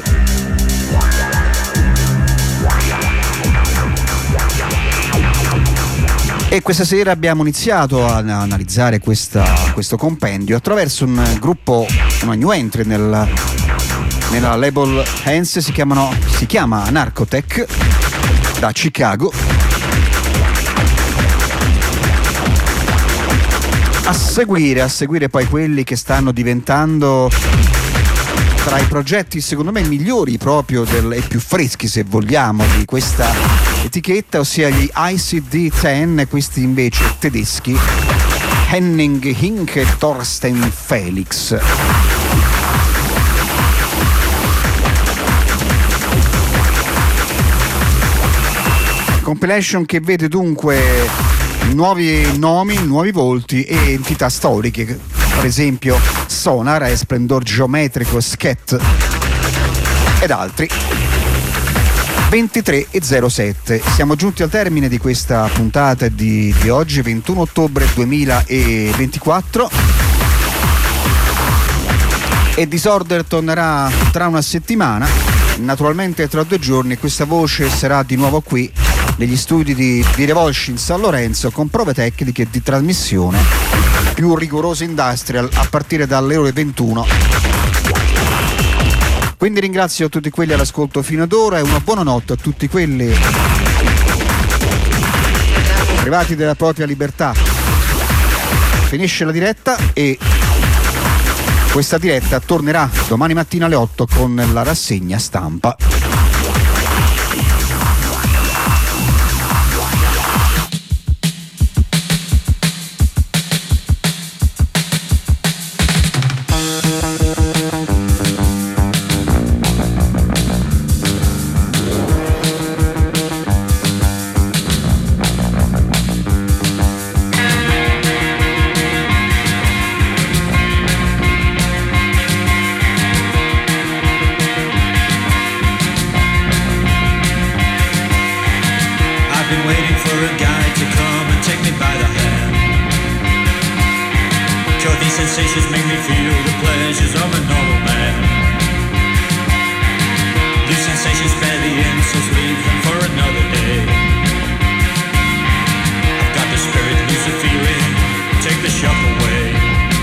E questa sera abbiamo iniziato a analizzare questa, questo compendio attraverso un gruppo, una new entry nel, nella label Hands, si, chiamano, si chiama Narcotech, da Chicago. A seguire, a seguire poi quelli che stanno diventando tra i progetti secondo me migliori proprio del, e più freschi, se vogliamo, di questa etichetta, ossia gli I C D dieci, questi invece tedeschi, Henning Hink e Thorsten Felix. Compilation che vede dunque nuovi nomi, nuovi volti e entità storiche, per esempio Sonar, Esplendor Geometrico, Sket ed altri. ventitré e zero sette, siamo giunti al termine di questa puntata di, di oggi, ventuno ottobre duemilaventiquattro, e Disorder tornerà tra una settimana, naturalmente tra due giorni. Questa voce sarà di nuovo qui negli studi di, di Revolshin San Lorenzo, con prove tecniche di trasmissione più rigoroso industrial a partire dalle ore ventuno. Quindi ringrazio tutti quelli all'ascolto fino ad ora e una buonanotte a tutti quelli privati della propria libertà. Finisce la diretta e questa diretta tornerà domani mattina alle otto con la rassegna stampa. Sensations make me feel the pleasures of a normal man. These sensations spare the insults, leave them for another day. I've got the spirit, lose the feeling, take the shock away.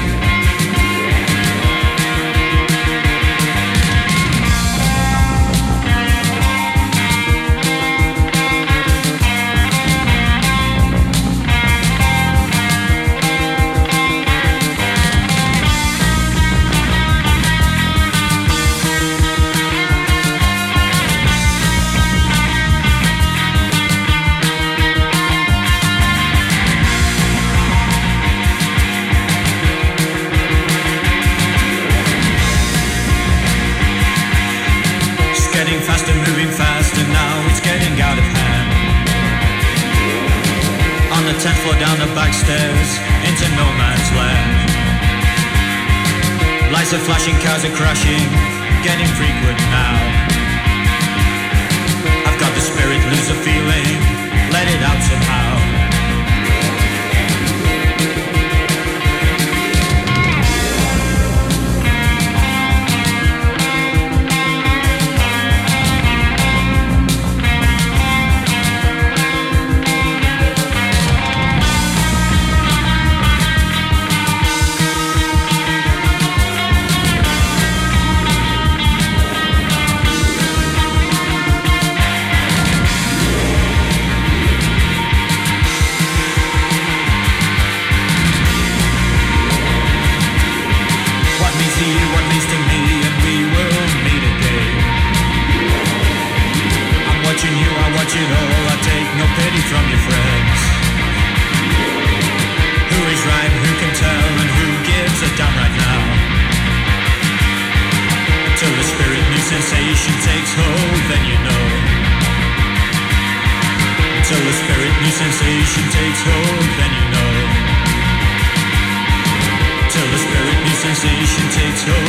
Faster, moving faster, now it's getting out of hand. On the tenth floor, down the back stairs, into no man's land. Lights are flashing, cars are crashing, getting frequent now. I've got the spirit, lose the feeling, let it out somehow. Sensation takes hold, then you know. Till the spirit, new sensation takes hold, then you know. Till the spirit, new sensation takes hold.